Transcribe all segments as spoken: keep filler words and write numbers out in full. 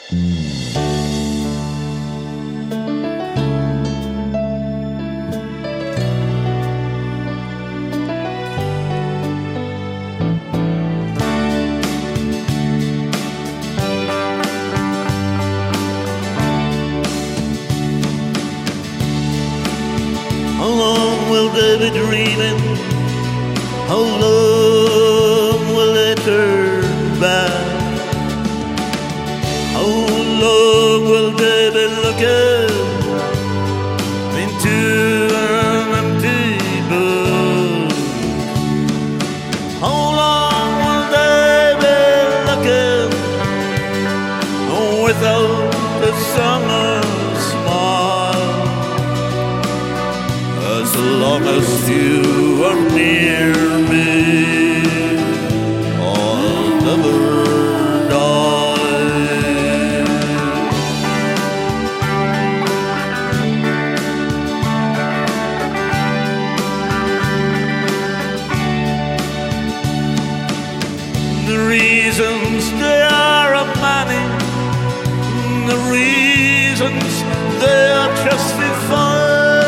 How long will they be dreaming? How long will they turn back? How long will they be looking into an empty book? How long will they be looking without the summer smile? As long as you are near me, I'll never die. The reasons they are of many, the reasons they are justified.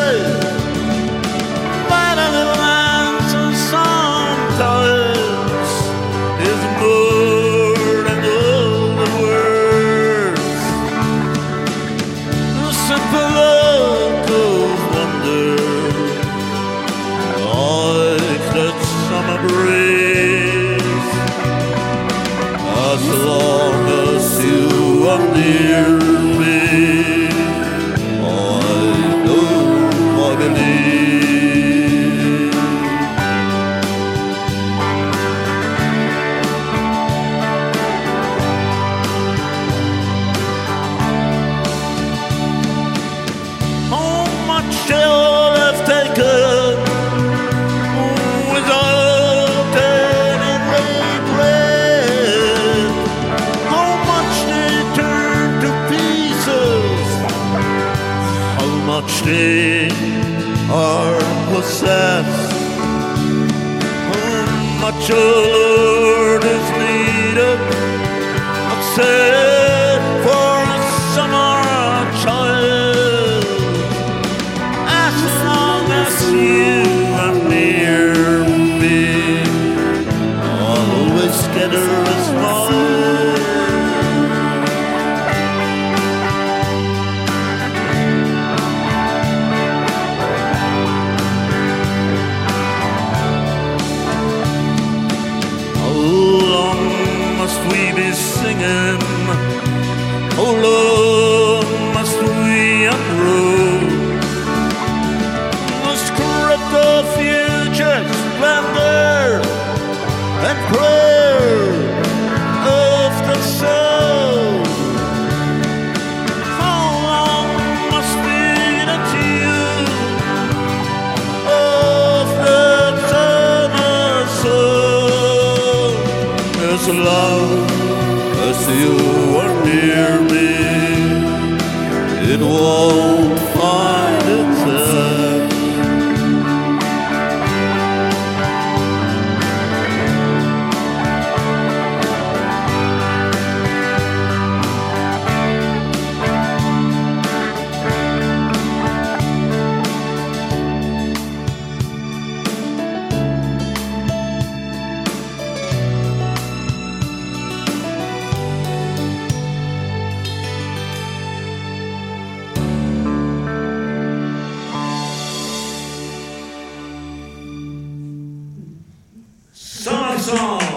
Breeze. As long as you are near me, I know I believe. How much shall I've taken? Much they are possessed, how much a Lord is needed, except for a summer child. As long as you are near me, I'll always get a smile. We be singing, how long must we unroll the script of future splendor and prayer of the soul? How long must be the tune of the eternal soul? As long as you are near me, it won't find its end. Summer song.